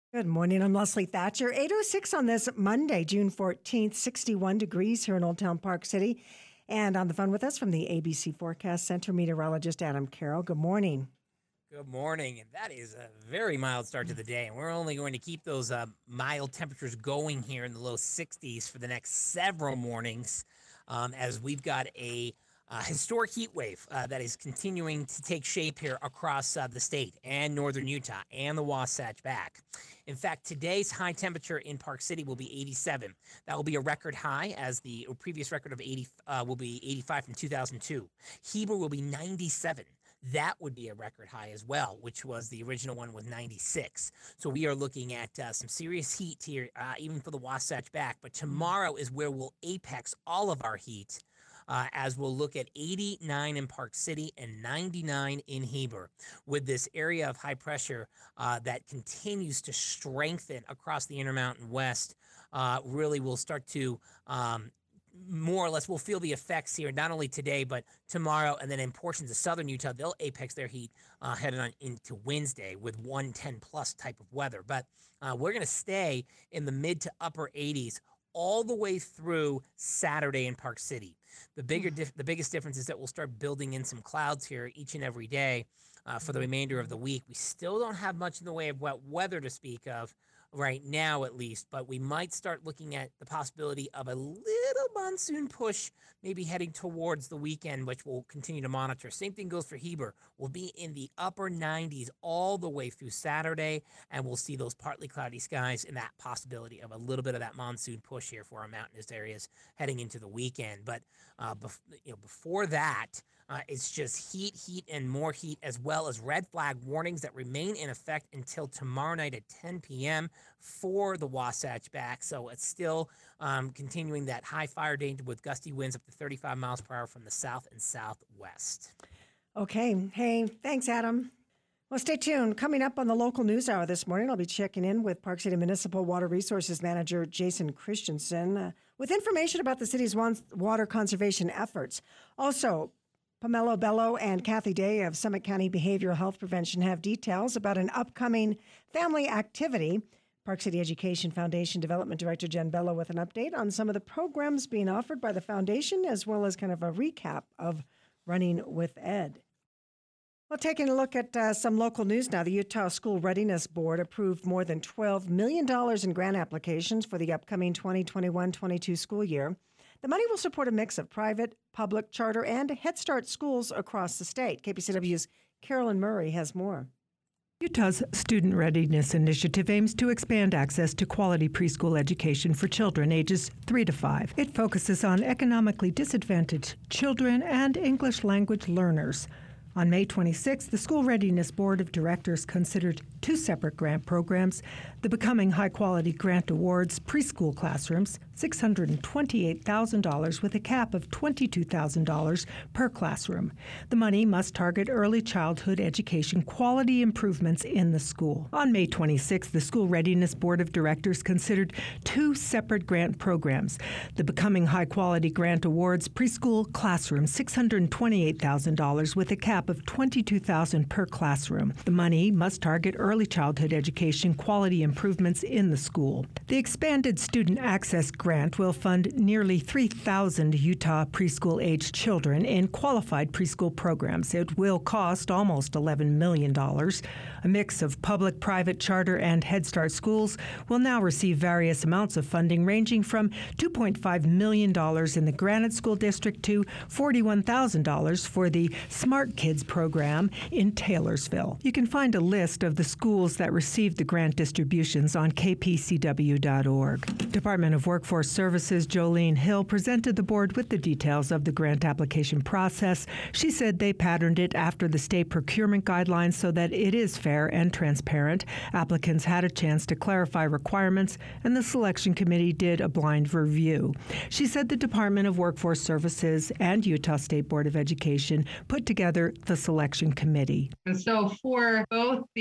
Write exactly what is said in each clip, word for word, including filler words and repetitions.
Good morning. I'm Leslie Thatcher. eight oh six on this Monday, June fourteenth, sixty-one degrees here in Old Town Park City. And on the phone with us from the A B C Forecast Center, meteorologist Adam Carroll. Good morning. Good morning. And that is a very mild start to the day. And we're only going to keep those uh, mild temperatures going here in the low sixties for the next several mornings um, as we've got a Uh, historic heat wave uh, that is continuing to take shape here across uh, the state and northern Utah and the Wasatch Back. In fact, today's high temperature in Park City will be eighty-seven. That will be a record high, as the previous record of eighty uh, will be eighty-five from two thousand two. Heber will be ninety-seven. That would be a record high as well, which was the original one was ninety-six. So we are looking at uh, some serious heat here, uh, even for the Wasatch Back. But tomorrow is where we'll apex all of our heat. Uh, as we'll look at eighty-nine in Park City and ninety-nine in Heber, with this area of high pressure uh, that continues to strengthen across the Intermountain West. Uh, really will start to um, more or less, we'll feel the effects here, not only today, but tomorrow, and then in portions of southern Utah, they'll apex their heat uh, headed on into Wednesday with one ten plus type of weather. But uh, we're going to stay in the mid to upper eighties all the way through Saturday in Park City. The bigger, dif- the biggest difference is that we'll start building in some clouds here each and every day uh, for the remainder of the week. We still don't have much in the way of wet weather to speak of right now, at least, but we might start looking at the possibility of a little monsoon push, maybe heading towards the weekend, which we'll continue to monitor. Same thing goes for Heber. We'll be in the upper nineties all the way through Saturday, and we'll see those partly cloudy skies and that possibility of a little bit of that monsoon push here for our mountainous areas heading into the weekend. But uh, bef- you know, before that, Uh, it's just heat, heat, and more heat, as well as red flag warnings that remain in effect until tomorrow night at ten p.m. for the Wasatch Back. So it's still um, continuing that high fire danger with gusty winds up to thirty-five miles per hour from the south and southwest. Okay. Hey, thanks, Adam. Well, stay tuned. Coming up on the local news hour this morning, I'll be checking in with Park City Municipal Water Resources Manager Jason Christensen uh, with information about the city's water conservation efforts. Also, Pamela Bello and Kathy Day of Summit County Behavioral Health Prevention have details about an upcoming family activity. Park City Education Foundation Development Director Jen Bello with an update on some of the programs being offered by the foundation, as well as kind of a recap of Running with Ed. Well, taking a look at uh, some local news now, the Utah School Readiness Board approved more than twelve million dollars in grant applications for the upcoming twenty twenty-one twenty-two school year. The money will support a mix of private, public, charter, and Head Start schools across the state. K P C W's Carolyn Murray has more. Utah's Student Readiness Initiative aims to expand access to quality preschool education for children ages three to five. It focuses on economically disadvantaged children and English language learners. On May twenty-sixth, the School Readiness Board of Directors considered two separate grant programs: the Becoming High Quality Grant Awards Preschool Classrooms, six hundred twenty-eight thousand dollars with a cap of twenty-two thousand dollars per classroom. The money must target early childhood education quality improvements in the school. On May twenty-sixth, the School Readiness Board of Directors considered two separate grant programs: the Becoming High Quality Grant Awards Preschool Classrooms, six hundred twenty-eight thousand dollars with a cap of twenty-two thousand dollars per classroom. The money must target early childhood education quality improvements in the school. The expanded student access grant will fund nearly three thousand Utah preschool-aged children in qualified preschool programs. It will cost almost eleven million dollars. A mix of public, private, charter, and Head Start schools will now receive various amounts of funding, ranging from two point five million dollars in the Granite School District to forty-one thousand dollars for the Smart Kids program in Taylorsville. You can find a list of the schools that received the grant distributions on k p c w dot org. Department of Workforce Services Jolene Hill presented the board with the details of the grant application process. She said they patterned it after the state procurement guidelines so that it is fair and transparent. Applicants had a chance to clarify requirements, and the selection committee did a blind review. She said the Department of Workforce Services and Utah State Board of Education put together the selection committee. And so for both the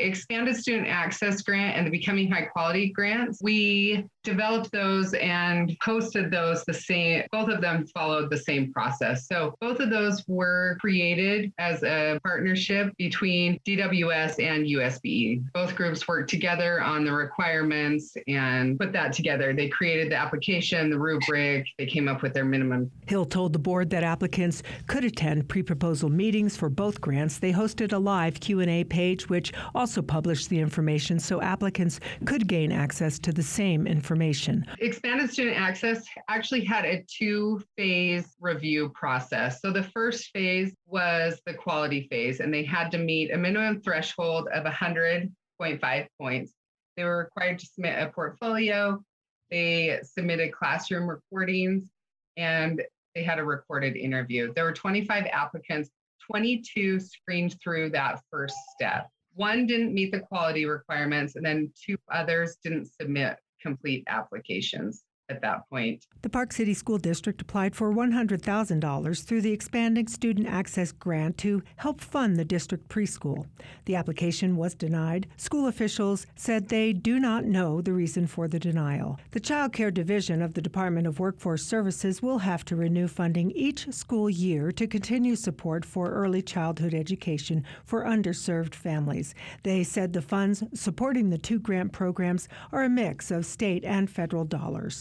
Expanded Student Access Grant and the Becoming High Quality grants, we developed those and posted those the same, both of them followed the same process. So both of those were created as a partnership between D W S and U S B E. Both groups worked together on the requirements and put that together. They created the application, the rubric, they came up with their minimum. Hill told the board that applicants could attend pre-proposal meetings for both grants. They hosted a live Q and A page, which also published the information so applicants could gain access to the same information. Expanded Student Access actually had a two-phase review process. So the first phase was the quality phase, and they had to meet a minimum threshold of one hundred point five points. They were required to submit a portfolio, they submitted classroom recordings, and they had a recorded interview. There were twenty-five applicants, twenty-two screened through that first step. One didn't meet the quality requirements, and then two others didn't submit complete applications at that point. The Park City School District applied for one hundred thousand dollars through the Expanding Student Access Grant to help fund the district preschool. The application was denied. School officials said they do not know the reason for the denial. The Child Care Division of the Department of Workforce Services will have to renew funding each school year to continue support for early childhood education for underserved families. They said the funds supporting the two grant programs are a mix of state and federal dollars.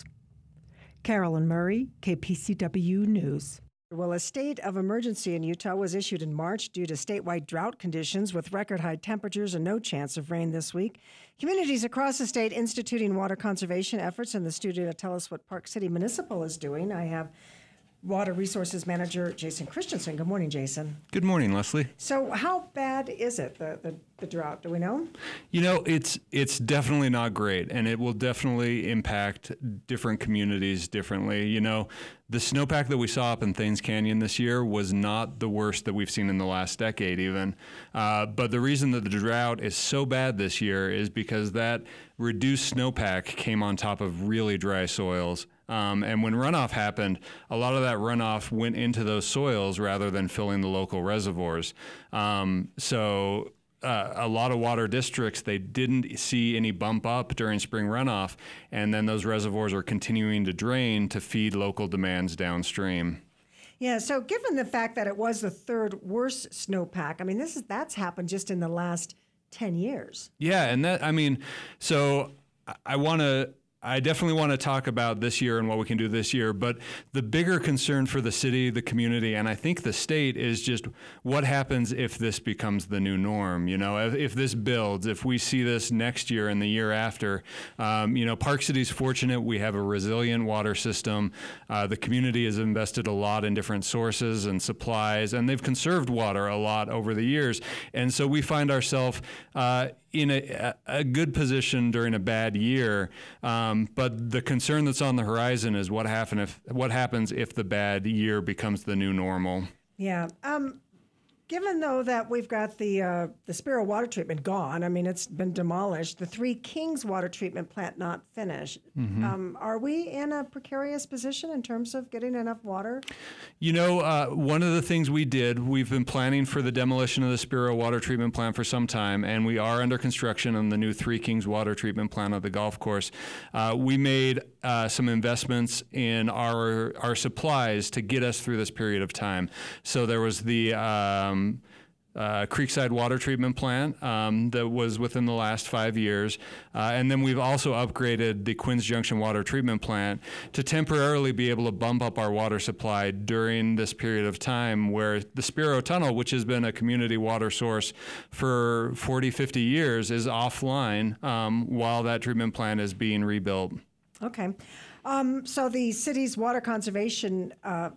Carolyn Murray, K P C W News. Well, a state of emergency in Utah was issued in March due to statewide drought conditions with record high temperatures and no chance of rain this week. Communities across the state instituting water conservation efforts. In the studio to tell us what Park City Municipal is doing, I have Water Resources Manager Jason Christensen. Good morning, Jason. Good morning, Leslie. So how bad is it, the, the, the drought? Do we know? You know, it's it's definitely not great, and it will definitely impact different communities differently. You know, the snowpack that we saw up in Thames Canyon this year was not the worst that we've seen in the last decade even. Uh, but the reason that the drought is so bad this year is because that reduced snowpack came on top of really dry soils. Um, and when runoff happened, a lot of that runoff went into those soils rather than filling the local reservoirs. Um, so uh, a lot of water districts, they didn't see any bump up during spring runoff, and then those reservoirs are continuing to drain to feed local demands downstream. Yeah, so given the fact that it was the third worst snowpack, I mean, this is that's happened just in the last ten years. Yeah, and that, I mean, so I want to I definitely want to talk about this year and what we can do this year, but the bigger concern for the city, the community, and I think the state is just what happens if this becomes the new norm. You know, if, if this builds, if we see this next year and the year after. Um, you know, Park City's fortunate. We have a resilient water system. Uh, the community has invested a lot in different sources and supplies, and they've conserved water a lot over the years. And so we find ourselves uh, in a, a good position during a bad year. Um, but the concern that's on the horizon is what happen if what happens if the bad year becomes the new normal. Yeah. Um, given though that we've got the uh, the Spiro water treatment gone, I mean it's been demolished. The Three Kings water treatment plant not finished. Mm-hmm. Um, are we in a precarious position in terms of getting enough water? You know, uh, one of the things we did, we've been planning for the demolition of the Spiro water treatment plant for some time, and we are under construction on the new Three Kings water treatment plant at the golf course. Uh, we made uh, some investments in our our supplies to get us through this period of time. So there was the um, Uh, Creekside Water Treatment Plant um, that was within the last five years. Uh, and then we've also upgraded the Quinns Junction Water Treatment Plant to temporarily be able to bump up our water supply during this period of time where the Spiro Tunnel, which has been a community water source for forty, fifty years, is offline um, while that treatment plant is being rebuilt. Okay. Um, so the city's water conservation uh,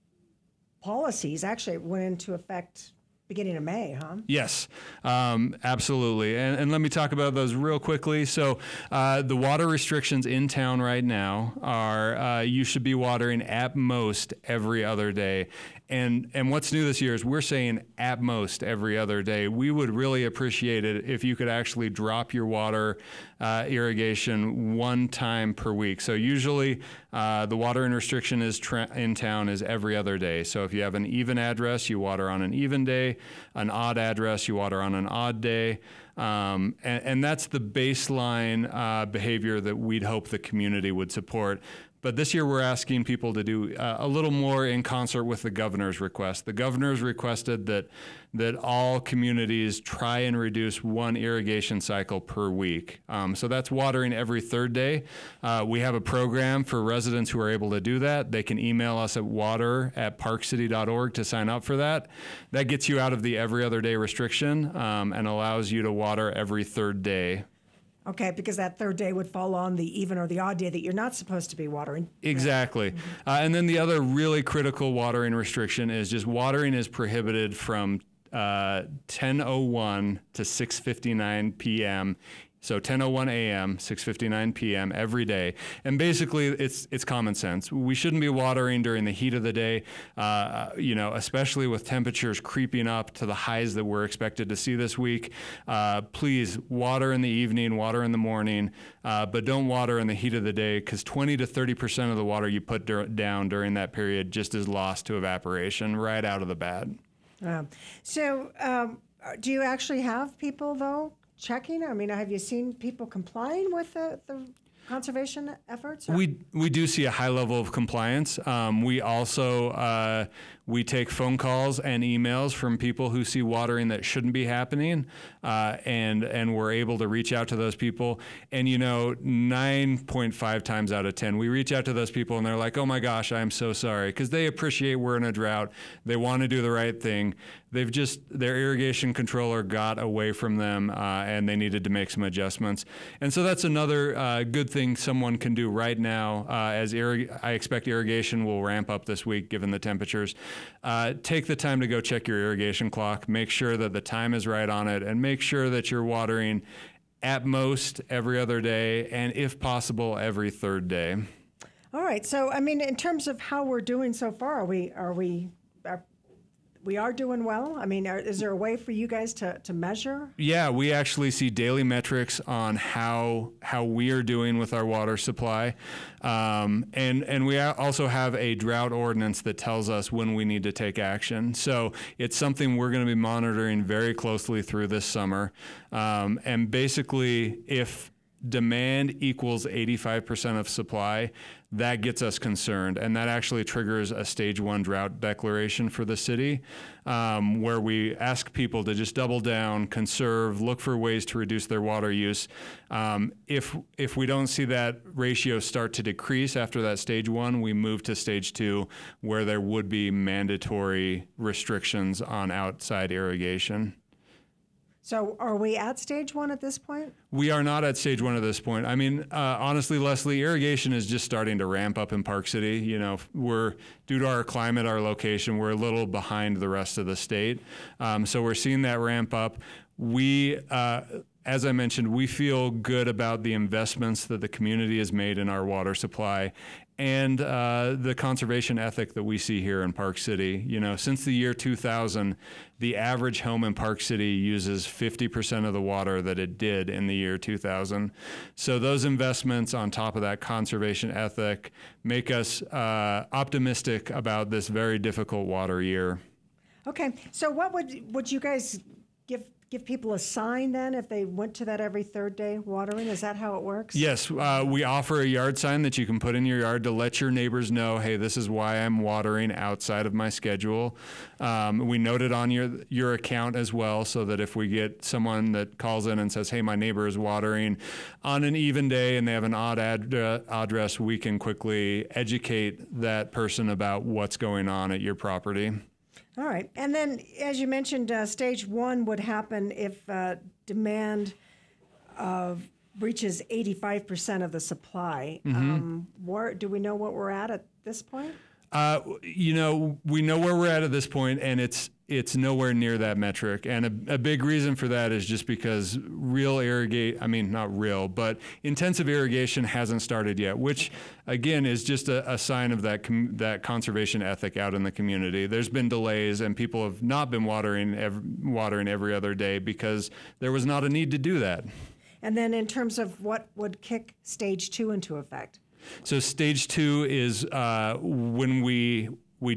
policies actually went into effect beginning of May, huh? Yes, um, absolutely. And, and let me talk about those real quickly. So uh, the water restrictions in town right now are uh, you should be watering at most every other day. And and what's new this year is we're saying at most every other day. We would really appreciate it if you could actually drop your water uh, irrigation one time per week. So usually uh, the water in restriction is tra- in town is every other day. So if you have an even address, you water on an even day. An odd address, you water on an odd day. Um, and, and that's the baseline uh, behavior that we'd hope the community would support. But this year we're asking people to do uh, a little more in concert with the governor's request. The governor's requested that that all communities try and reduce one irrigation cycle per week. Um, so that's watering every third day. Uh, we have a program for residents who are able to do that. They can email us at water at park city dot org to sign up for that. That gets you out of the every other day restriction um, and allows you to water every third day. Okay, because that third day would fall on the even or the odd day that you're not supposed to be watering. Exactly. Mm-hmm. Uh, and then the other really critical watering restriction is just watering is prohibited from uh, ten oh one to six fifty-nine p.m. So ten oh one a.m., six fifty-nine p.m. every day. And basically, it's it's common sense. We shouldn't be watering during the heat of the day, uh, you know, especially with temperatures creeping up to the highs that we're expected to see this week. Uh, please water in the evening, water in the morning, uh, but don't water in the heat of the day, because twenty to thirty percent of the water you put dur- down during that period just is lost to evaporation right out of the bat. Um, so um, do you actually have people, though, checking? I mean, have you seen people complying with the, the conservation efforts? Or? We we do see a high level of compliance. Um, we also uh, we take phone calls and emails from people who see watering that shouldn't be happening, uh, and and we're able to reach out to those people. And you know, nine point five times out of ten, we reach out to those people and they're like, "Oh my gosh, I'm so sorry," because they appreciate we're in a drought. They want to do the right thing. They've just, their irrigation controller got away from them uh, and they needed to make some adjustments. And so that's another uh, good thing someone can do right now uh, as irrig- I expect irrigation will ramp up this week given the temperatures. Uh, take the time to go check your irrigation clock, make sure that the time is right on it, and make sure that you're watering at most every other day and if possible every third day. All right. So, I mean, in terms of how we're doing so far, are we, are we, are we are doing well? I mean, are, is there a way for you guys to, to measure? Yeah, we actually see daily metrics on how how we are doing with our water supply. Um, and, and we also have a drought ordinance that tells us when we need to take action. So it's something we're going to be monitoring very closely through this summer. Um, and basically, if demand equals eighty-five percent of supply, that gets us concerned. And that actually triggers a stage one drought declaration for the city, um, where we ask people to just double down, conserve, look for ways to reduce their water use. Um, if if we don't see that ratio start to decrease after that stage one, we move to stage two, where there would be mandatory restrictions on outside irrigation. So are we at stage one at this point? We are not at stage one at this point. I mean, uh, honestly, Leslie, irrigation is just starting to ramp up in Park City. You know, we're, due to our climate, our location, we're a little behind the rest of the state. Um, so we're seeing that ramp up. We, uh, as I mentioned, we feel good about the investments that the community has made in our water supply and uh, the conservation ethic that we see here in Park City. You know, since the year two thousand, the average home in Park City uses fifty percent of the water that it did in the year two thousand. So those investments on top of that conservation ethic make us uh, optimistic about this very difficult water year. Okay, so what would would you guys give give people a sign then if they went to that every third day watering? Is that how it works? Yes, uh, we offer a yard sign that you can put in your yard to let your neighbors know, hey, this is why I'm watering outside of my schedule. Um, we note it on your your account as well, so that if we get someone that calls in and says, hey, my neighbor is watering on an even day and they have an odd ad- uh, address, we can quickly educate that person about what's going on at your property. All right. And then, as you mentioned, uh, stage one would happen if uh, demand uh, reaches eighty-five percent of the supply. Mm-hmm. Um, where, do we know what we're at at this point? Uh, you know, we know where we're at at this point, and it's it's nowhere near that metric. And a, a big reason for that is just because real irrigate, I mean, not real, but intensive irrigation hasn't started yet, which, again, is just a, a sign of that com- that conservation ethic out in the community. There's been delays, and people have not been watering every, watering every other day because there was not a need to do that. And then in terms of what would kick stage two into effect? So stage two is uh, when we we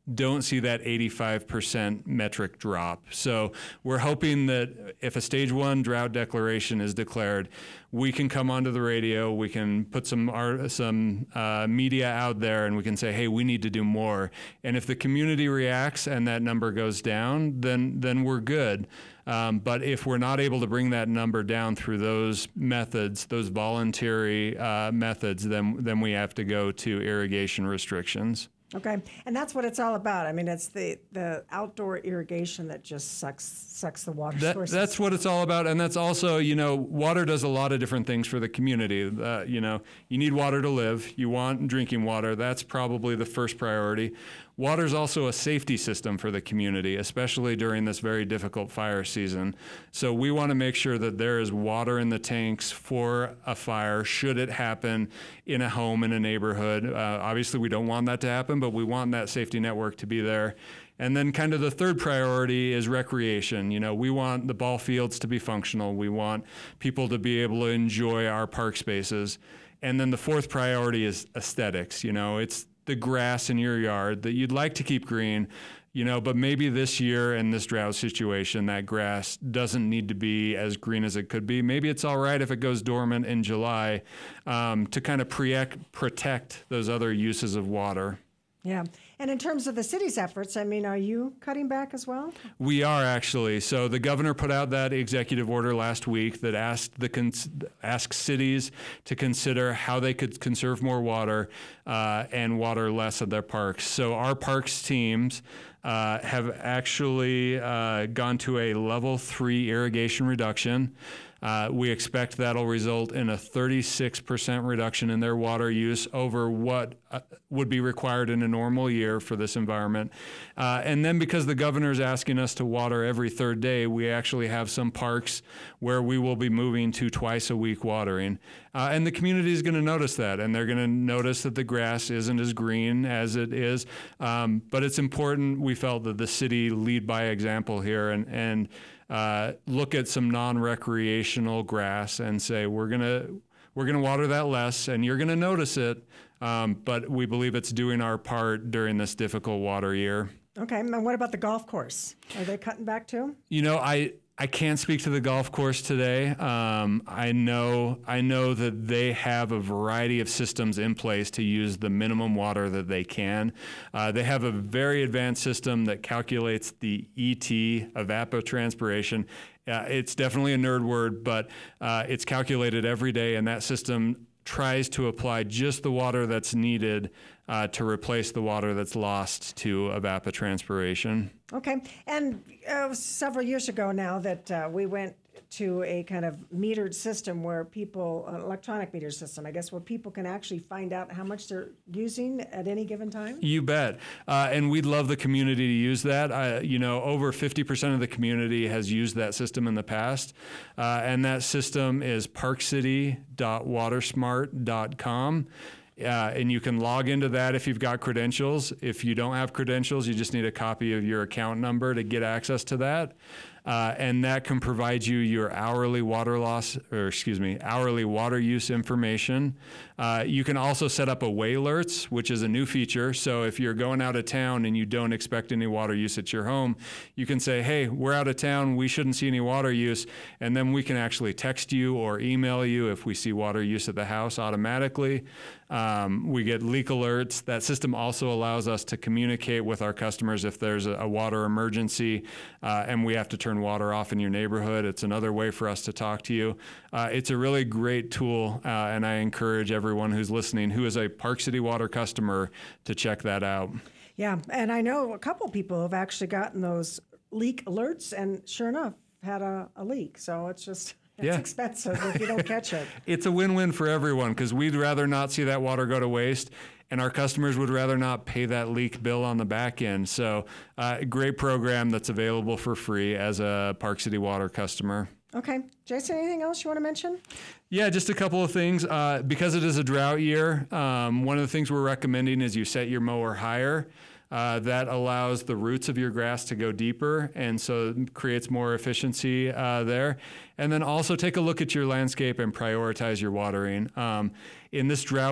don't see that eighty-five percent metric drop. So we're hoping that if a stage one drought declaration is declared, we can come onto the radio, we can put some art, some uh, media out there, and we can say, hey, we need to do more. And if the community reacts and that number goes down, then then we're good. Um, but if we're not able to bring that number down through those methods, those voluntary uh, methods, then then we have to go to irrigation restrictions. Okay, and that's what it's all about. I mean, it's the, the outdoor irrigation that just sucks sucks the water that, sources. That's what it's all about, and that's also, you know, water does a lot of different things for the community. Uh, you know, you need water to live. You want drinking water. That's probably the first priority. Water is also a safety system for the community, especially during this very difficult fire season. So we want to make sure that there is water in the tanks for a fire should it happen in a home, in a neighborhood. Uh, obviously, we don't want that to happen, but we want that safety network to be there. And then kind of the third priority is recreation. You know, we want the ball fields to be functional. We want people to be able to enjoy our park spaces. And then the fourth priority is aesthetics. You know, it's the grass in your yard that you'd like to keep green, you know, but maybe this year in this drought situation, that grass doesn't need to be as green as it could be. Maybe it's all right if it goes dormant in July um, to kind of pre- protect those other uses of water. Yeah. And in terms of the city's efforts, I mean, are you cutting back as well? We are actually. So the governor put out that executive order last week that asked the cons- asked cities to consider how they could conserve more water uh, and water less of their parks. So our parks teams uh, have actually uh, gone to a level three irrigation reduction. Uh, we expect that'll result in a thirty-six percent reduction in their water use over what uh, would be required in a normal year for this environment. Uh, and then because the governor is asking us to water every third day, we actually have some parks where we will be moving to twice a week watering. Uh, and the community is going to notice that, and they're going to notice that the grass isn't as green as it is. Um, but it's important, we felt, that the city lead by example here and, and Uh, look at some non-recreational grass and say we're gonna we're gonna water that less, and you're gonna notice it. Um, but we believe it's doing our part during this difficult water year. Okay, and what about the golf course? Are they cutting back too? You know, I. I can't speak to the golf course today. Um, I know I know that they have a variety of systems in place to use the minimum water that they can. Uh, they have a very advanced system that calculates the E T, evapotranspiration. Uh, it's definitely a nerd word, but uh, it's calculated every day, and that system tries to apply just the water that's needed uh, to replace the water that's lost to evapotranspiration. Okay, and uh, several years ago now that uh, we went to a kind of metered system where people, an electronic meter system, I guess, where people can actually find out how much they're using at any given time? You bet. Uh, and we'd love the community to use that. Uh, you know, over fifty percent of the community has used that system in the past. Uh, and that system is park city dot watersmart dot com. Uh, and you can log into that if you've got credentials. If you don't have credentials, you just need a copy of your account number to get access to that. Uh, and that can provide you your hourly water loss, or excuse me, hourly water use information. Uh, you can also set up away alerts, which is a new feature. So if you're going out of town and you don't expect any water use at your home, you can say, hey, we're out of town, we shouldn't see any water use. And then we can actually text you or email you if we see water use at the house automatically. Um, we get leak alerts. That system also allows us to communicate with our customers if there's a, a water emergency uh, and we have to turn water off in your neighborhood. It's another way for us to talk to you. Uh, it's a really great tool, uh, and I encourage everyone who's listening who is a Park City Water customer to check that out. Yeah, and I know a couple people have actually gotten those leak alerts and sure enough had a, a leak. So it's just... It's yeah. expensive if you don't catch it. It's a win-win for everyone because we'd rather not see that water go to waste, and our customers would rather not pay that leak bill on the back end. So uh, a great program that's available for free as a Park City Water customer. Okay. Jason, anything else you want to mention? Yeah, just a couple of things. Uh, because it is a drought year, um, one of the things we're recommending is you set your mower higher. Uh, that allows the roots of your grass to go deeper, and so it creates more efficiency uh, there. And then also take a look at your landscape and prioritize your watering. Um, in this drought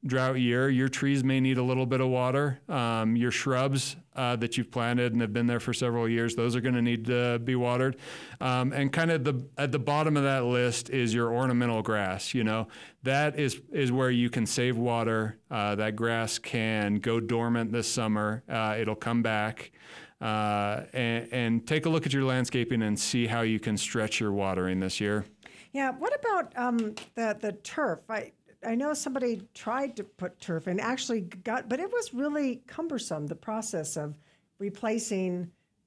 drought year, your trees may need a little bit of water. Um, your shrubs uh, that you've planted and have been there for several years, those are going to need to be watered. Um, and kind of the at the bottom of that list is your ornamental grass. You know, that is is where you can save water. Uh, that grass can go dormant this summer. Uh, it'll come back. Uh, and, and take a look at your landscaping and see how you can stretch your watering this year. Yeah. What about um, the the turf? I I know somebody tried to put turf and actually got, but it was really cumbersome, the process of replacing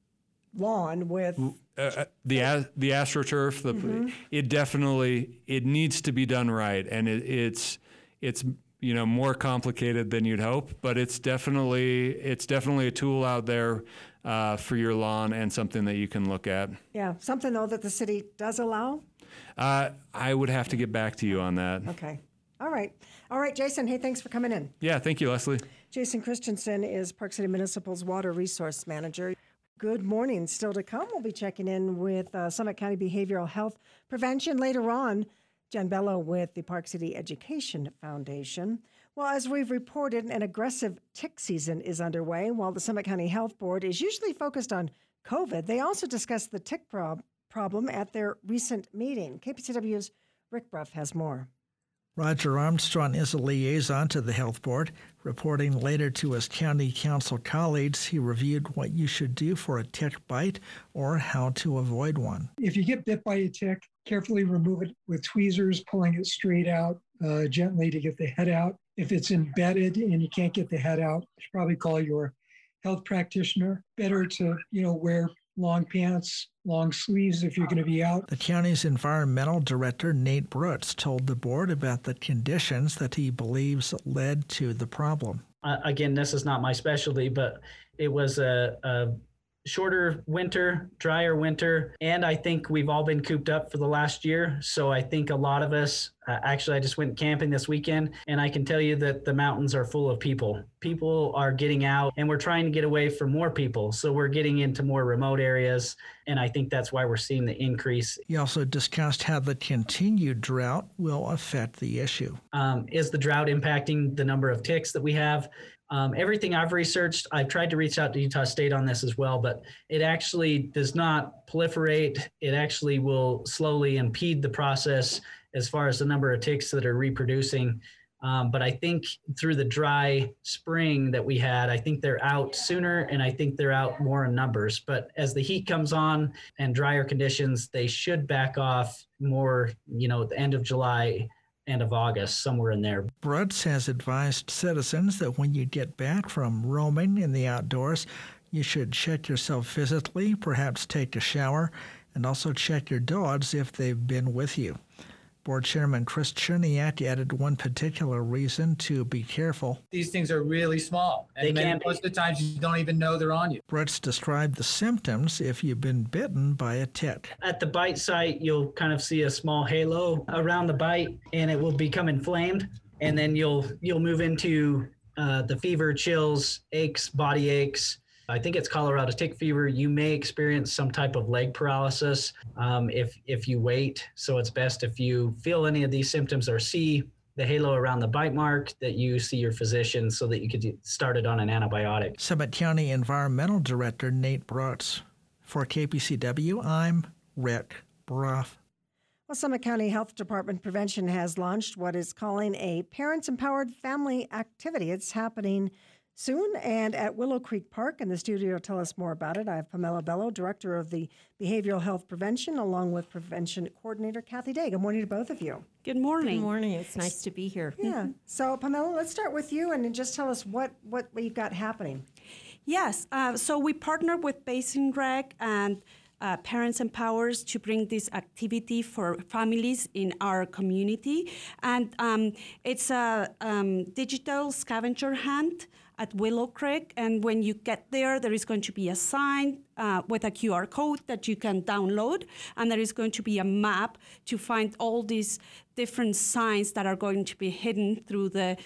lawn with. Uh, the a- the AstroTurf, the mm-hmm. it definitely it needs to be done right, and it, it's it's you know more complicated than you'd hope, but it's definitely it's definitely a tool out there uh, for your lawn and something that you can look at. Yeah, something though that the city does allow. Uh, I would have to get back to you on that. Okay. All right. All right, Jason. Hey, thanks for coming in. Yeah, thank you, Leslie. Jason Christensen is Park City Municipal's Water Resource Manager. Good morning. Still to come, we'll be checking in with uh, Summit County Behavioral Health Prevention. Later on, Jen Bello with the Park City Education Foundation. Well, as we've reported, an aggressive tick season is underway. While the Summit County Health Board is usually focused on COVID, they also discussed the tick prob- problem at their recent meeting. K P C W's Rick Bruff has more. Roger Armstrong is a liaison to the Health Board. Reporting later to his county council colleagues, he reviewed what you should do for a tick bite or how to avoid one. If you get bit by a tick, carefully remove it with tweezers, pulling it straight out uh, gently to get the head out. If it's embedded and you can't get the head out, you should probably call your health practitioner. Better to, you know, wear long pants, long sleeves if you're going to be out. The county's environmental director, Nate Brutz, told the board about the conditions that he believes led to the problem. Uh, again, this is not my specialty, but it was a, a shorter winter, drier winter, and I think we've all been cooped up for the last year. So I think a lot of us, uh, actually, I just went camping this weekend, and I can tell you that the mountains are full of people. People are getting out, and we're trying to get away from more people. So we're getting into more remote areas, and I think that's why we're seeing the increase. He also discussed how the continued drought will affect the issue. Um, is the drought impacting the number of ticks that we have? Um, everything I've researched, I've tried to reach out to Utah State on this as well, but it actually does not proliferate. It actually will slowly impede the process as far as the number of ticks that are reproducing. Um, but I think through the dry spring that we had, I think they're out sooner, and I think they're out more in numbers. But as the heat comes on and drier conditions, they should back off more, you know, at the end of July, end of August, somewhere in there. Brutz has advised citizens that when you get back from roaming in the outdoors, you should check yourself physically, perhaps take a shower, and also check your dogs if they've been with you. Board Chairman Chris Cherniak added one particular reason to be careful. These things are really small, and They many, can most of the times you don't even know they're on you. Brutz described the symptoms if you've been bitten by a tick. At the bite site, you'll kind of see a small halo around the bite, and it will become inflamed. And then you'll you'll move into uh, the fever, chills, aches, body aches. I think it's Colorado tick fever. You may experience some type of leg paralysis um, if if you wait. So it's best if you feel any of these symptoms or see the halo around the bite mark that you see your physician so that you could get started on an antibiotic. Summit County Environmental Director Nate Brutz. For K P C W, I'm Rick Bruff. Well, Summit County Health Department Prevention has launched what is calling a Parents Empowered Family Activity. It's happening soon and at Willow Creek Park. In the studio to tell us more about it, I have Pamela Bello, Director of the Behavioral Health Prevention, along with Prevention Coordinator Kathy Day. Good morning to both of you. Good morning. Good morning. It's nice to be here. Yeah. So, Pamela, let's start with you and just tell us what, what we've got happening. Yes. Uh, so we partner with Basin Rec and uh, Parents Empowers to bring this activity for families in our community. And um, it's a um, digital scavenger hunt at Willow Creek, and when you get there, there is going to be a sign uh, with a Q R code that you can download, and there is going to be a map to find all these different signs that are going to be hidden through the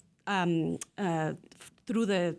um, uh, through the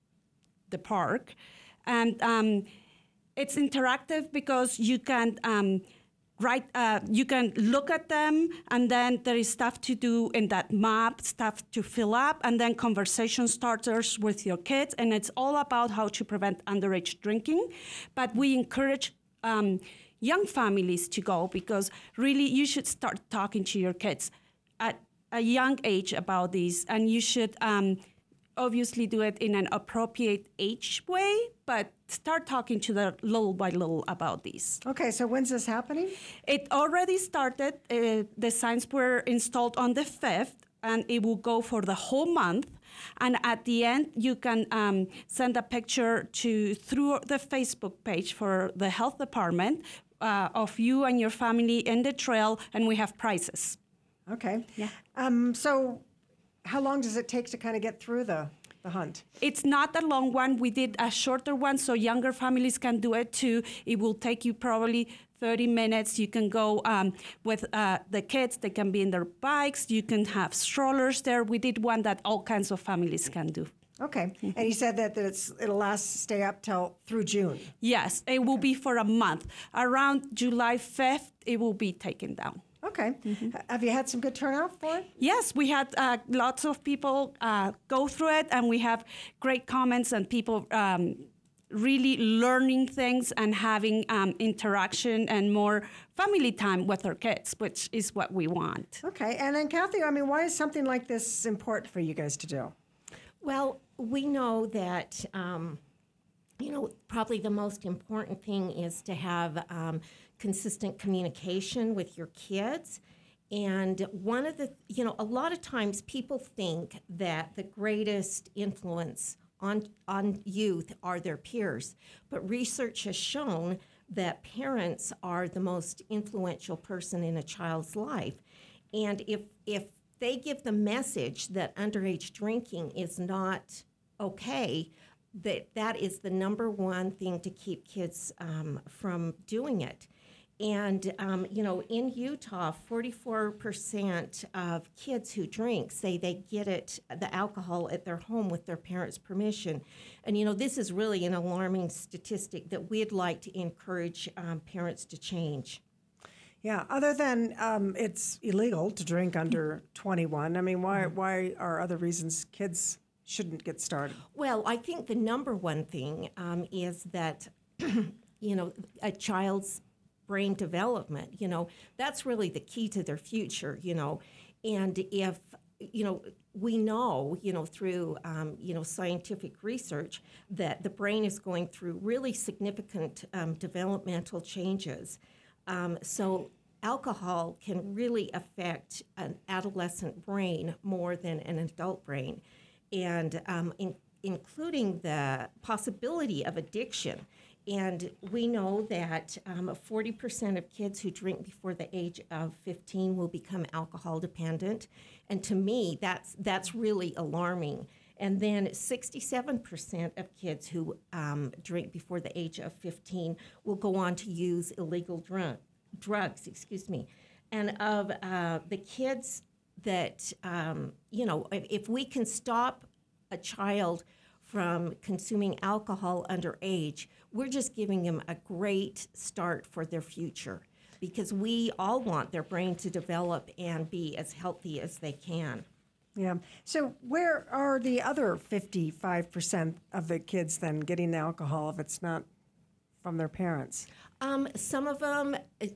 the park, and um, it's interactive because you can um, write, uh, you can look at them, and then there is stuff to do in that map, stuff to fill up, and then conversation starters with your kids. And it's all about how to prevent underage drinking. But we encourage um, young families to go, because really you should start talking to your kids at a young age about this, and you should um, obviously do it in an appropriate age way, but start talking to them little by little about these. Okay, so when's this happening? It already started. Uh, the signs were installed on the fifth, and it will go for the whole month. And at the end, you can um, send a picture to through the Facebook page for the health department uh, of you and your family in the trail, and we have prizes. Okay. Yeah. Um, so how long does it take to kind of get through the, the hunt? It's not a long one. We did a shorter one so younger families can do it too. It will take you probably thirty minutes. You can go um, with uh, the kids. They can be in their bikes. You can have strollers there. We did one that all kinds of families can do. Okay. And you said that, that it's, it'll last, stay up till through June. Yes, it will be for a month. Around July fifth, it will be taken down. Okay. Mm-hmm. Have you had some good turnout for it? Yes, we had uh, lots of people uh, go through it, and we have great comments and people um, really learning things and having um, interaction and more family time with our kids, which is what we want. Okay. And then, Kathy, I mean, why is something like this important for you guys to do? Well, we know that, um, you know, probably the most important thing is to have um, consistent communication with your kids. And one of the, you know, a lot of times people think that the greatest influence on, on youth are their peers. But research has shown that parents are the most influential person in a child's life. And if, if they give the message that underage drinking is not okay, that that is the number one thing to keep kids um, from doing it. And, um, you know, in Utah, forty-four percent of kids who drink say they get it, the alcohol at their home with their parents' permission. And, you know, this is really an alarming statistic that we'd like to encourage um, parents to change. Yeah, other than um, it's illegal to drink under twenty-one, I mean, why, why are other reasons kids shouldn't get started? Well, I think the number one thing um, is that, you know, a child's brain development, you know, that's really the key to their future, you know. And if, you know, we know, you know, through, um, you know, scientific research that the brain is going through really significant um, developmental changes. Um, so alcohol can really affect an adolescent brain more than an adult brain, and um, in, including the possibility of addiction. And we know that um, forty percent of kids who drink before the age of fifteen will become alcohol dependent. And to me, that's that's really alarming. And then sixty-seven percent of kids who um, drink before the age of fifteen will go on to use illegal drug, drugs, excuse me. And of uh, the kids that, um, you know, if, if we can stop a child from consuming alcohol underage, we're just giving them a great start for their future, because we all want their brain to develop and be as healthy as they can. Yeah. So where are the other fifty-five percent of the kids then getting the alcohol if it's not from their parents? Um, some of them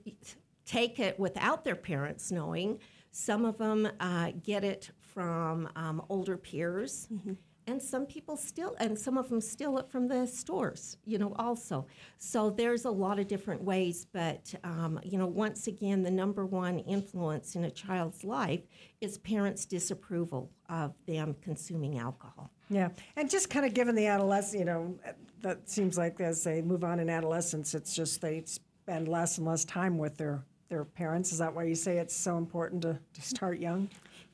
take it without their parents knowing. Some of them uh, get it from um, older peers. Mm-hmm. And some people still, and some of them steal it from the stores, you know, also. So there's a lot of different ways, but, um, you know, once again, the number one influence in a child's life is parents' disapproval of them consuming alcohol. Yeah, and just kind of given the adolescent, you know, that seems like as they move on in adolescence, it's just they spend less and less time with their, their parents. Is that why you say it's so important to, to start young?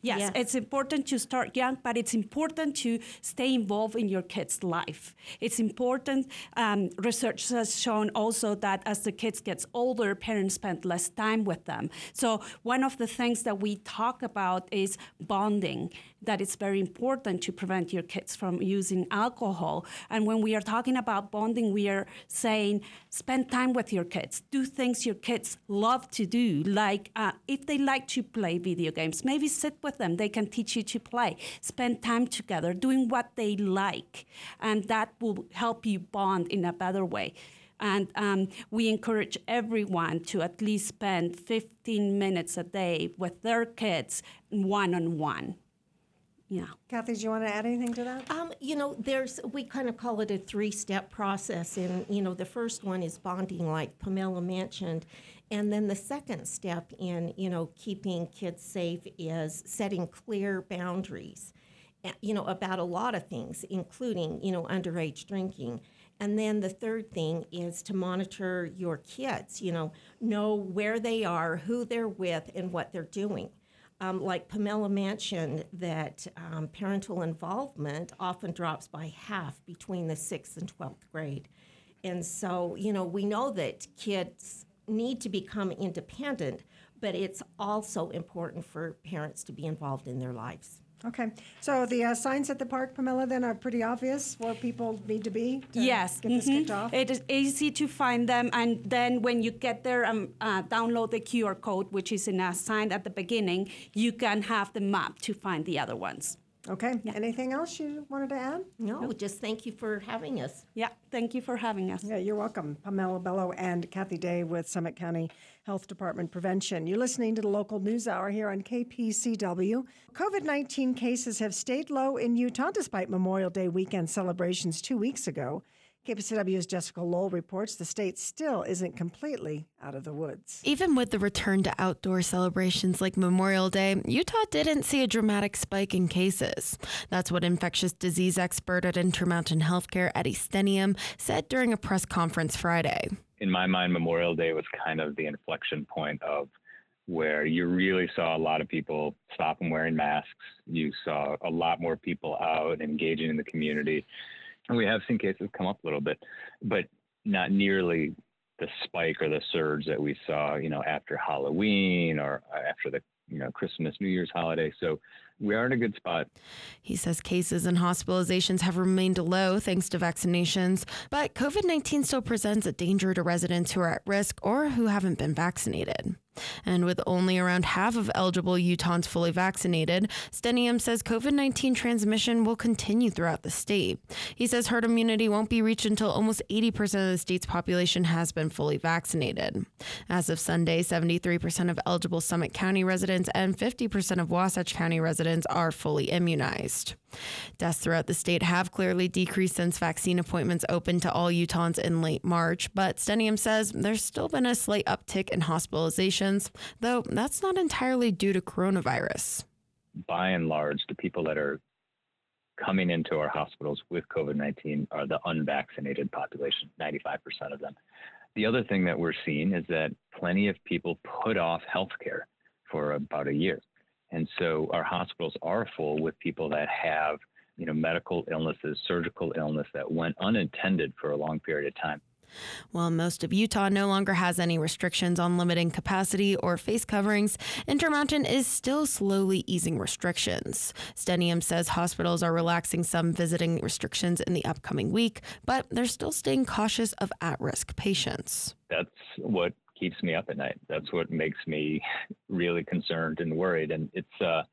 Yes, Yes. it's important to start young, but it's important to stay involved in your kid's life. It's important, um, research has shown also that as the kids gets older, parents spend less time with them. So one of the things that we talk about is bonding, that it's very important to prevent your kids from using alcohol. And when we are talking about bonding, we are saying spend time with your kids, do things your kids love to do, like uh, if they like to play video games, maybe sit with them. They can teach you to play. Spend time together doing what they like, and that will help you bond in a better way. And um, we encourage everyone to at least spend fifteen minutes a day with their kids one-on-one. Yeah. Kathy, do you want to add anything to that? Um, you know, there's, we kind of call it a three-step process. And, you know, the first one is bonding, like Pamela mentioned. And then the second step in, you know, keeping kids safe is setting clear boundaries, you know, about a lot of things, including, you know, underage drinking. And then the third thing is to monitor your kids, you know, know where they are, who they're with, and what they're doing. Um, like Pamela mentioned, that um, parental involvement often drops by half between the sixth and twelfth grade. And so, you know, we know that kids need to become independent, but it's also important for parents to be involved in their lives. Okay. So the uh, signs at the park, Pamela, then are pretty obvious where people need to be to yes, get this mhm. kicked off? It is easy to find them, and then when you get there, um, uh, download the Q R code, which is in a sign at the beginning. You can have the map to find the other ones. Okay. Yeah. Anything else you wanted to add? No, no, just thank you for having us. Yeah, thank you for having us. Yeah, you're welcome. Pamela Bello and Kathy Day with Summit County Health Department Prevention. You're listening to the local news hour here on K P C W. COVID nineteen cases have stayed low in Utah despite Memorial Day weekend celebrations two weeks ago. K P C W's Jessica Lowell reports the state still isn't completely out of the woods. Even with the return to outdoor celebrations like Memorial Day, Utah didn't see a dramatic spike in cases. That's what infectious disease expert at Intermountain Healthcare, Eddie Stenium, said during a press conference Friday. In my mind, Memorial Day was kind of the inflection point of where you really saw a lot of people stop and wearing masks. You saw a lot more people out engaging in the community. And we have seen cases come up a little bit, but not nearly the spike or the surge that we saw, you know, after Halloween or after the, you know, Christmas, New Year's holiday. So we are in a good spot. He says cases and hospitalizations have remained low thanks to vaccinations, but COVID nineteen still presents a danger to residents who are at risk or who haven't been vaccinated. And with only around half of eligible Utahns fully vaccinated, Stenium says COVID nineteen transmission will continue throughout the state. He says herd immunity won't be reached until almost eighty percent of the state's population has been fully vaccinated. As of Sunday, seventy-three percent of eligible Summit County residents and fifty percent of Wasatch County residents are fully immunized. Deaths throughout the state have clearly decreased since vaccine appointments opened to all Utahns in late March, but Stenium says there's still been a slight uptick in hospitalizations, though that's not entirely due to coronavirus. By and large, the people that are coming into our hospitals with COVID nineteen are the unvaccinated population, ninety-five percent of them. The other thing that we're seeing is that plenty of people put off healthcare for about a year. And so our hospitals are full with people that have, you know, medical illnesses, surgical illness that went unintended for a long period of time. While most of Utah no longer has any restrictions on limiting capacity or face coverings, Intermountain is still slowly easing restrictions. Stenium says hospitals are relaxing some visiting restrictions in the upcoming week, but they're still staying cautious of at-risk patients. That's what keeps me up at night. That's what makes me really concerned and worried. And it's uh,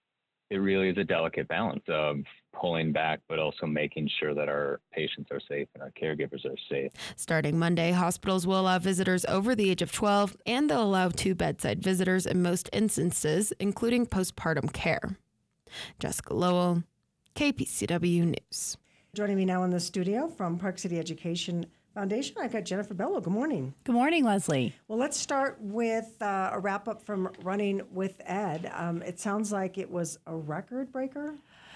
it really is a delicate balance of pulling back, but also making sure that our patients are safe and our caregivers are safe. Starting Monday, hospitals will allow visitors over the age of twelve, and they'll allow two bedside visitors in most instances, including postpartum care. Jessica Lowell, K P C W News. Joining me now in the studio from Park City Education Foundation, I've got Jennifer Bello. Good morning. Good morning, Leslie. Well, let's start with uh, a wrap up from Running with Ed. Um, it sounds like it was a record breaker.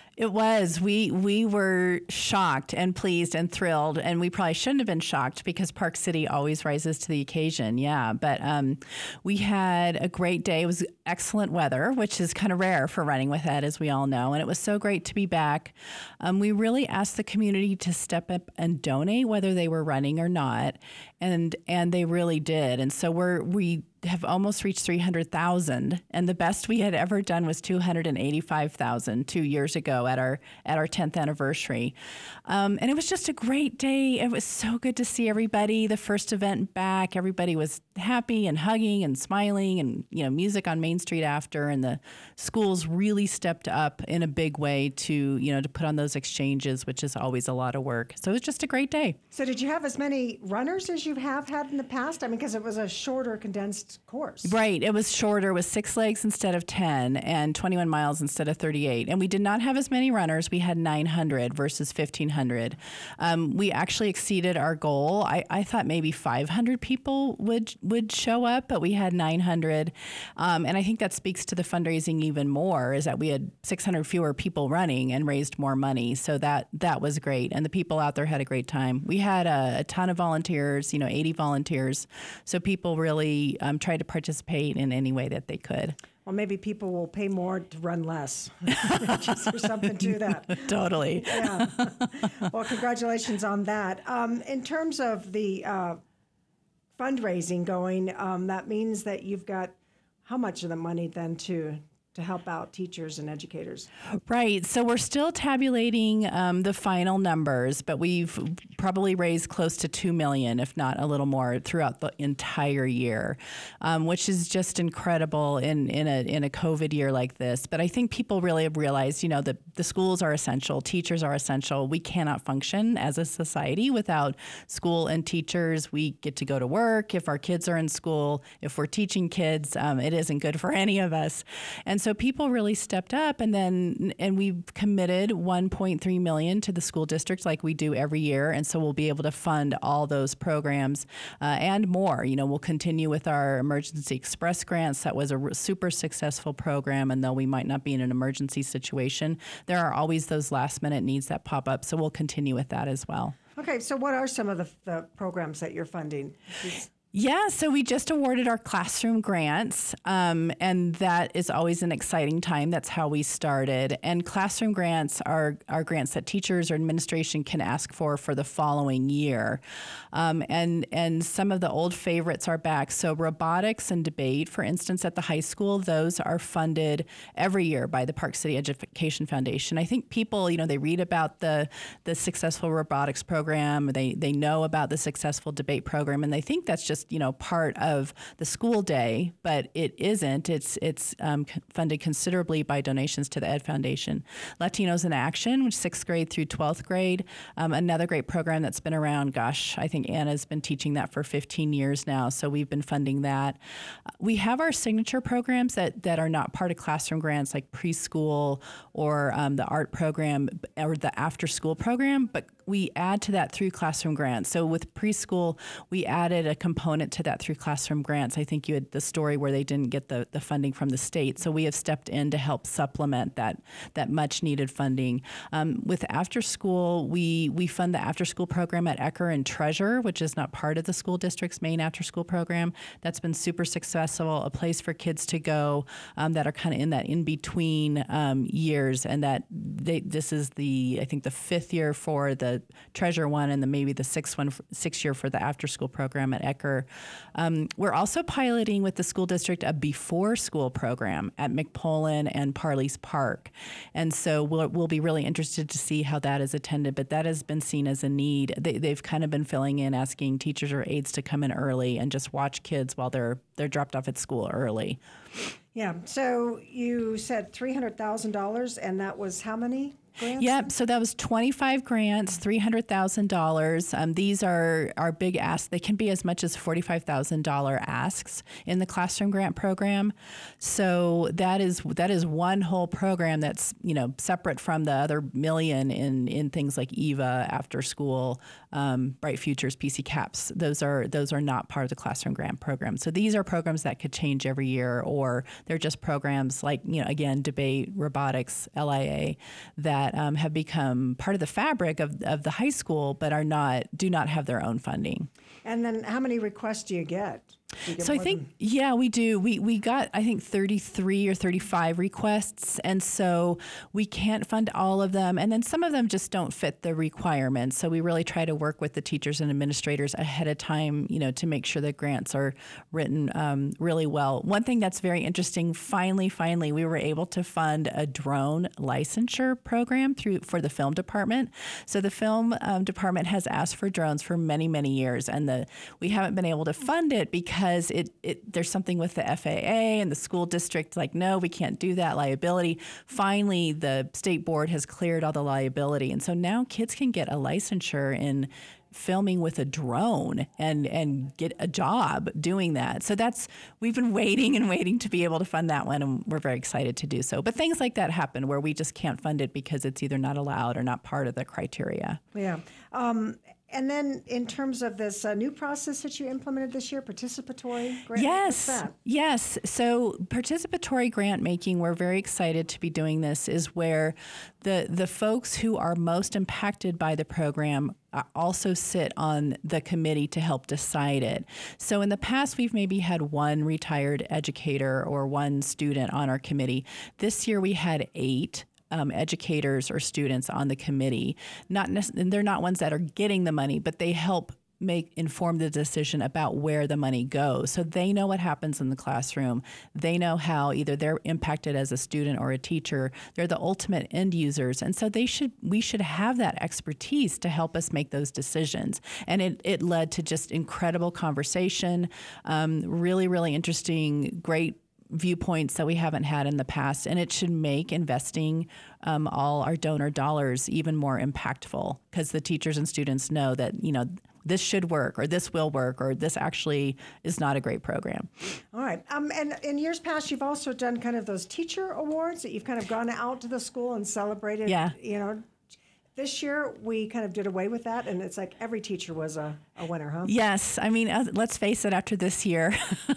It was. We we were shocked and pleased and thrilled, and we probably shouldn't have been shocked because Park City always rises to the occasion. Yeah, but um, we had a great day. It was excellent weather, which is kind of rare for Running with Ed, as we all know, and it was so great to be back. Um, we really asked the community to step up and donate, whether they were running or not, and and they really did. And so we're we. have almost reached three hundred thousand, and the best we had ever done was two hundred eighty-five thousand two years ago at our at our tenth anniversary. Um, and it was just a great day. It was so good to see everybody. The first event back, everybody was happy and hugging and smiling, and you know, music on Main Street after, and the schools really stepped up in a big way to you know to put on those exchanges, which is always a lot of work. So it was just a great day. So did you have as many runners as you have had in the past? I mean, because it was a shorter, condensed course. Right. It was shorter, with six legs instead of ten and twenty-one miles instead of thirty-eight. And we did not have as many runners. We had nine hundred versus fifteen hundred. Um, we actually exceeded our goal. I, I thought maybe five hundred people would would show up, but we had nine hundred. Um, and I think that speaks to the fundraising even more, is that we had six hundred fewer people running and raised more money. So that that was great. And the people out there had a great time. We had a, a ton of volunteers, you know, eighty volunteers. So people really um, tried to participate in any way that they could. Well, maybe people will pay more to run less. Just there's something to that. Totally. Yeah. Well, congratulations on that. Um, in terms of the uh, fundraising going, um, that means that you've got how much of the money then to to help out teachers and educators? Right. So we're still tabulating um, the final numbers, but we've probably raised close to two million dollars, if not a little more, throughout the entire year, um, which is just incredible in, in a in a COVID year like this. But I think people really have realized, you know, that the schools are essential, teachers are essential. We cannot function as a society without school and teachers. We get to go to work if our kids are in school. If we're teaching kids, um, it isn't good for any of us. And so people really stepped up, and then and we've committed one point three million dollars to the school districts like we do every year. And so we'll be able to fund all those programs uh, and more. You know, we'll continue with our Emergency Express grants. That was a r- super successful program, and though we might not be in an emergency situation, there are always those last minute needs that pop up. So we'll continue with that as well. Okay, so what are some of the, the programs that you're funding? Is- Yeah, so we just awarded our classroom grants, um, and that is always an exciting time. That's how we started. And classroom grants are, are grants that teachers or administration can ask for for the following year. Um, and, and some of the old favorites are back. So robotics and debate, for instance, at the high school, those are funded every year by the Park City Education Foundation. I think people, you know, they read about the, the successful robotics program, they, they know about the successful debate program, and they think that's just you know, part of the school day, but it isn't. It's it's um, funded considerably by donations to the Ed Foundation. Latinos in Action, which is sixth grade through twelfth grade, um, another great program that's been around. Gosh, I think Anna's been teaching that for fifteen years now, so we've been funding that. We have our signature programs that that are not part of classroom grants, like preschool or um, the art program or the after school program, but we add to that through classroom grants. So with preschool, we added a component to that through classroom grants. I think you had the story where they didn't get the, the funding from the state. So we have stepped in to help supplement that that much needed funding. Um, with after school, we we fund the after school program at Ecker and Treasure, which is not part of the school district's main after school program. That's been super successful, a place for kids to go um, that are kind of in that in between um, years. And that they, this is the, I think the fifth year for the Treasure one, and then maybe the sixth one, sixth year for the after school program at Ecker. Um, we're also piloting with the school district a before school program at McPolin and Parley's Park. And so we'll, we'll be really interested to see how that is attended, but that has been seen as a need. They, they've kind of been filling in, asking teachers or aides to come in early and just watch kids while they're they're dropped off at school early. Yeah, so you said three hundred thousand dollars, and that was how many? grants? Yep. So that was twenty-five grants, three hundred thousand dollars. Um, these are our big asks. They can be as much as forty-five thousand dollars asks in the classroom grant program. So that is that is one whole program that's, you know, separate from the other million in in things like E V A, after school, um, Bright Futures, P C CAPS. Those are those are not part of the classroom grant program. So these are programs that could change every year, or they're just programs like, you know, again, debate, robotics, L I A, that um, have become part of the fabric of, of the high school, but are not do not have their own funding. And then how many requests do you get? Do you get So I more think, than- yeah, we do. We we got, I think, thirty-three or thirty-five requests, and so we can't fund all of them, and then some of them just don't fit the requirements. So we really try to work with the teachers and administrators ahead of time, you know, to make sure that grants are written um, really well. One thing that's very interesting, finally, finally, we were able to fund a drone licensure program through for the film department. So the film um, department has asked for drones for many, many years, and the we haven't been able to fund it because Because it, it there's something with the F A A and the school district, like, no, we can't do that, liability. Finally, the state board has cleared all the liability. And so now kids can get a licensure in filming with a drone and and get a job doing that. So that's, we've been waiting and waiting to be able to fund that one, and we're very excited to do so. But things like that happen where we just can't fund it because it's either not allowed or not part of the criteria. Yeah. Um, and then in terms of this uh, new process that you implemented this year, participatory grant, Yes, what's that? yes. So participatory grant making, we're very excited to be doing this, is where the the folks who are most impacted by the program uh, also sit on the committee to help decide it. So in the past, we've maybe had one retired educator or one student on our committee. This year we had eight. Um, educators or students on the committee. Not nec- and they're not ones that are getting the money, but they help make inform the decision about where the money goes. So they know what happens in the classroom. They know how either they're impacted as a student or a teacher. They're the ultimate end users, and so they should we should have that expertise to help us make those decisions. And it it led to just incredible conversation, um, really really interesting, great viewpoints that we haven't had in the past, and it should make investing um, all our donor dollars even more impactful, because the teachers and students know that, you know, this should work, or this will work, or this actually is not a great program. All right. Um, and in years past, you've also done kind of those teacher awards that you've kind of gone out to the school and celebrated. Yeah. You know, this year we kind of did away with that, and it's like every teacher was a, a winner, huh? Yes. I mean, uh, let's face it, after this year,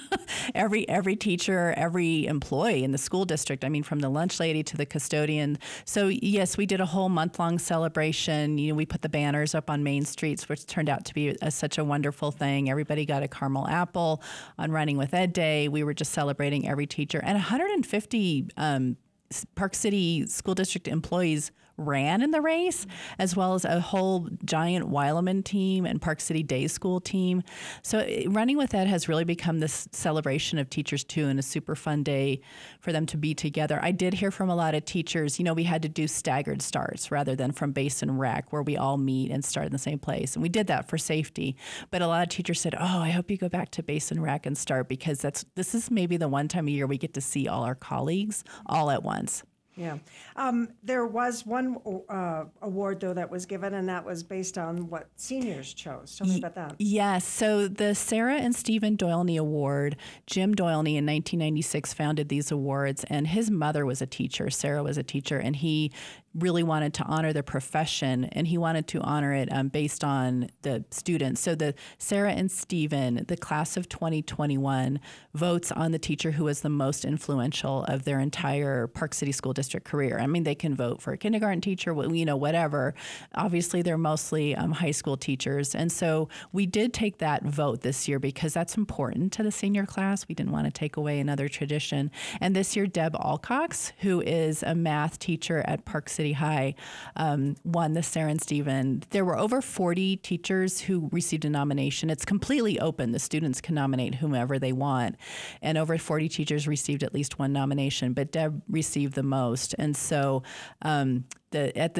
every every teacher, every employee in the school district, I mean, from the lunch lady to the custodian. So, yes, we did a whole month-long celebration. You know, we put the banners up on main streets, which turned out to be a, such a wonderful thing. Everybody got a caramel apple on Running with Ed Day. We were just celebrating every teacher. And one hundred fifty um, Park City School District employees ran in the race, as well as a whole giant Weileman team and Park City Day School team. So Running with Ed has really become this celebration of teachers too, and a super fun day for them to be together. I did hear from a lot of teachers, you know, we had to do staggered starts rather than from base and rec, where we all meet and start in the same place. And we did that for safety. But a lot of teachers said, oh, I hope you go back to base and rec and start, because that's this is maybe the one time a year we get to see all our colleagues all at once. Yeah. Um, there was one uh, award, though, that was given, and that was based on what seniors chose. Tell me about that. Yes. So the Sarah and Stephen Doylney Award, Jim Doylney in nineteen ninety-six founded these awards, and his mother was a teacher. Sarah was a teacher, and he really wanted to honor the profession, and he wanted to honor it um, based on the students. So the Sarah and Stephen, the class of twenty twenty-one, votes on the teacher who was the most influential of their entire Park City School District career. I mean, they can vote for a kindergarten teacher, you know, whatever. Obviously, they're mostly um, high school teachers. And so we did take that vote this year because that's important to the senior class. We didn't want to take away another tradition. And this year, Deb Alcox, who is a math teacher at Park City High, um, won the Sarah and Stephen. There were over forty teachers who received a nomination. It's completely open. The students can nominate whomever they want. And over forty teachers received at least one nomination, but Deb received the most. And so um, the at the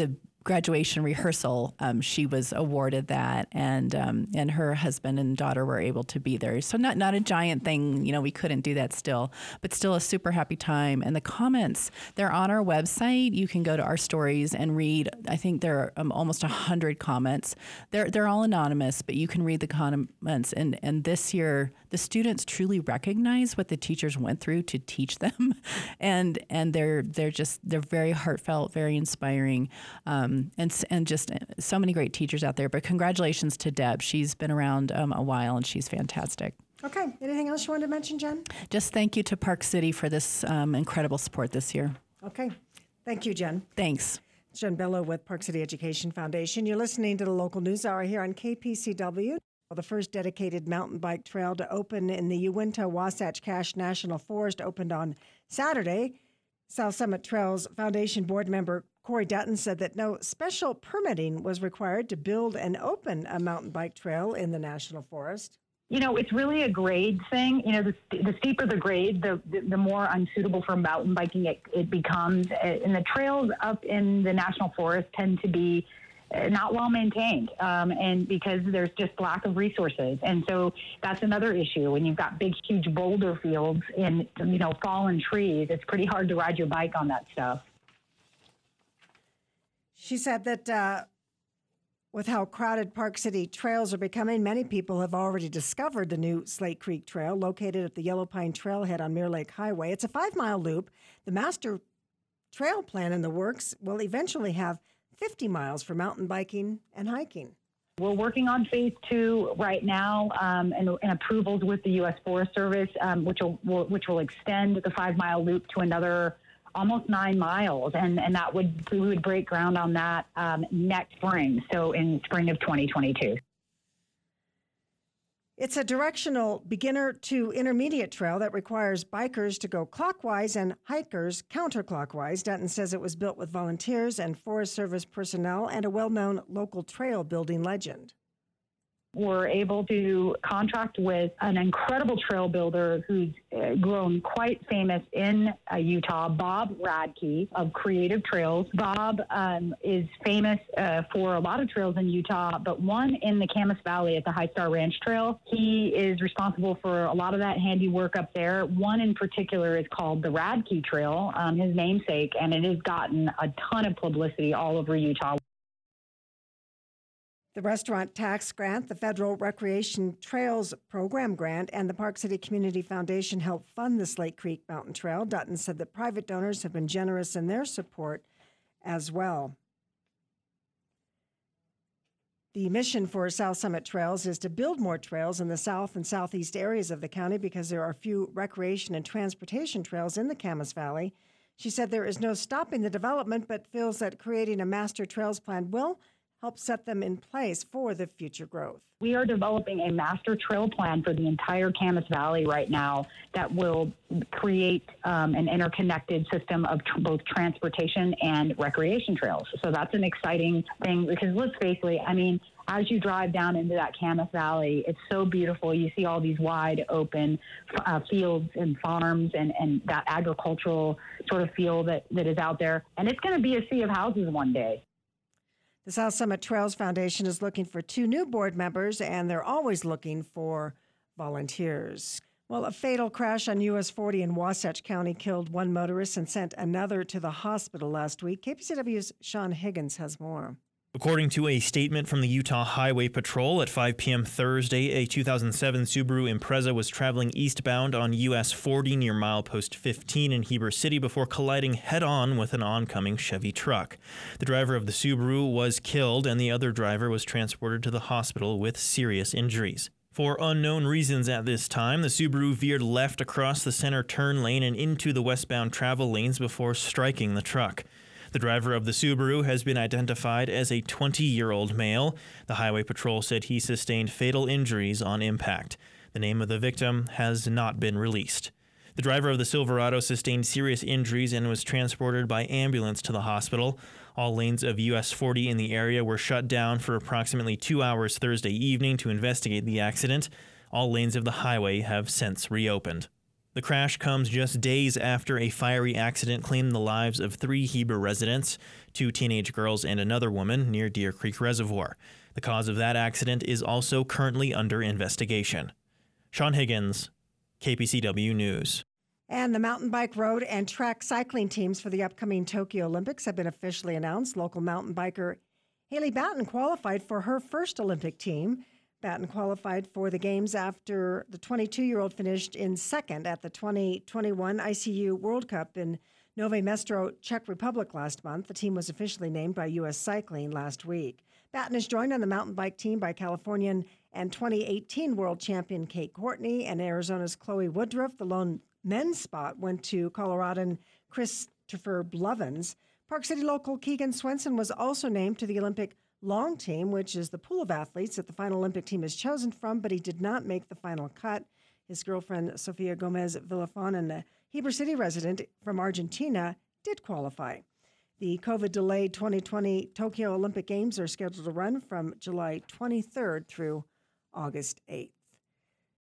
graduation rehearsal, um, she was awarded that, and um, and her husband and daughter were able to be there. So not not a giant thing, you know, we couldn't do that still, but still a super happy time. And the comments, they're on our website. You can go to our stories and read. I think there are um, almost a hundred comments. They're they're all anonymous, but you can read the comments. And and this year, the students truly recognize what the teachers went through to teach them, and and they're they're just they're very heartfelt, very inspiring. Um, And and just so many great teachers out there. But congratulations to Deb. She's been around um, a while, and she's fantastic. Okay. Anything else you wanted to mention, Jen? Just thank you to Park City for this um, incredible support this year. Okay. Thank you, Jen. Thanks. Jen Bello with Park City Education Foundation. You're listening to the Local News Hour here on K P C W. The first dedicated mountain bike trail to open in the Uinta Wasatch Cache National Forest opened on Saturday. South Summit Trails Foundation board member Corey Dutton said that no special permitting was required to build and open a mountain bike trail in the National Forest. You know, it's really a grade thing. You know, the, the steeper the grade, the, the the more unsuitable for mountain biking it, it becomes. And the trails up in the National Forest tend to be not well maintained, um, and because there's just lack of resources. And so that's another issue. When you've got big, huge boulder fields and, you know, fallen trees, it's pretty hard to ride your bike on that stuff. She said that uh, with how crowded Park City trails are becoming, many people have already discovered the new Slate Creek Trail located at the Yellow Pine Trailhead on Mirror Lake Highway. It's a five-mile loop. The master trail plan in the works will eventually have fifty miles for mountain biking and hiking. We're working on phase two right now, um, and, and approvals with the U S Forest Service, um, which will, will which will extend the five-mile loop to another almost nine miles, and and that would we would break ground on that um, next spring, so in spring of twenty twenty-two. It's a directional beginner to intermediate trail that requires bikers to go clockwise and hikers counterclockwise. Dutton says it was built with volunteers and Forest Service personnel and a well-known local trail building legend. We're able to contract with an incredible trail builder who's uh, grown quite famous in uh, Utah, Bob Radke of Creative Trails. Bob um, is famous uh, for a lot of trails in Utah, but one in the Camas Valley at the High Star Ranch Trail. He is responsible for a lot of that handiwork up there. One in particular is called the Radke Trail, um, his namesake, and it has gotten a ton of publicity all over Utah. The restaurant tax grant, the Federal Recreation Trails Program grant, and the Park City Community Foundation helped fund the Slate Creek Mountain Trail. Dutton said that private donors have been generous in their support as well. The mission for South Summit Trails is to build more trails in the south and southeast areas of the county because there are few recreation and transportation trails in the Camas Valley. She said there is no stopping the development, but feels that creating a master trails plan will help set them in place for the future growth. We are developing a master trail plan for the entire Camas Valley right now that will create um, an interconnected system of tr- both transportation and recreation trails. So that's an exciting thing because let's face it, I mean, as you drive down into that Camas Valley, it's so beautiful. You see all these wide open uh, fields and farms and, and that agricultural sort of feel that, that is out there. And it's going to be a sea of houses one day. The South Summit Trails Foundation is looking for two new board members, and they're always looking for volunteers. Well, a fatal crash on U S forty in Wasatch County killed one motorist and sent another to the hospital last week. K P C W's Sean Higgins has more. According to a statement from the Utah Highway Patrol, at five p.m. Thursday, a two thousand seven Subaru Impreza was traveling eastbound on U S forty near milepost fifteen in Heber City before colliding head-on with an oncoming Chevy truck. The driver of the Subaru was killed, and the other driver was transported to the hospital with serious injuries. For unknown reasons at this time, the Subaru veered left across the center turn lane and into the westbound travel lanes before striking the truck. The driver of the Subaru has been identified as a twenty-year-old male. The Highway Patrol said he sustained fatal injuries on impact. The name of the victim has not been released. The driver of the Silverado sustained serious injuries and was transported by ambulance to the hospital. All lanes of U S forty in the area were shut down for approximately two hours Thursday evening to investigate the accident. All lanes of the highway have since reopened. The crash comes just days after a fiery accident claimed the lives of three Heber residents, two teenage girls and another woman, near Deer Creek Reservoir. The cause of that accident is also currently under investigation. Sean Higgins, K P C W News. And the mountain bike, road, and track cycling teams for the upcoming Tokyo Olympics have been officially announced. Local mountain biker Haley Batten qualified for her first Olympic team. Batten qualified for the Games after the twenty-two-year-old finished in second at the twenty twenty-one I C U World Cup in Nové Mesto, Czech Republic last month. The team was officially named by U S Cycling last week. Batten is joined on the mountain bike team by Californian and twenty eighteen world champion Kate Courtney and Arizona's Chloe Woodruff. The lone men's spot went to Coloradan Christopher Blevins. Park City local Keegan Swenson was also named to the Olympic long team, which is the pool of athletes that the final Olympic team is chosen from, but he did not make the final cut. His girlfriend, Sofia Gomez Villafon, a Heber City resident from Argentina, did qualify. The COVID-delayed twenty twenty Tokyo Olympic Games are scheduled to run from July twenty-third through August eighth.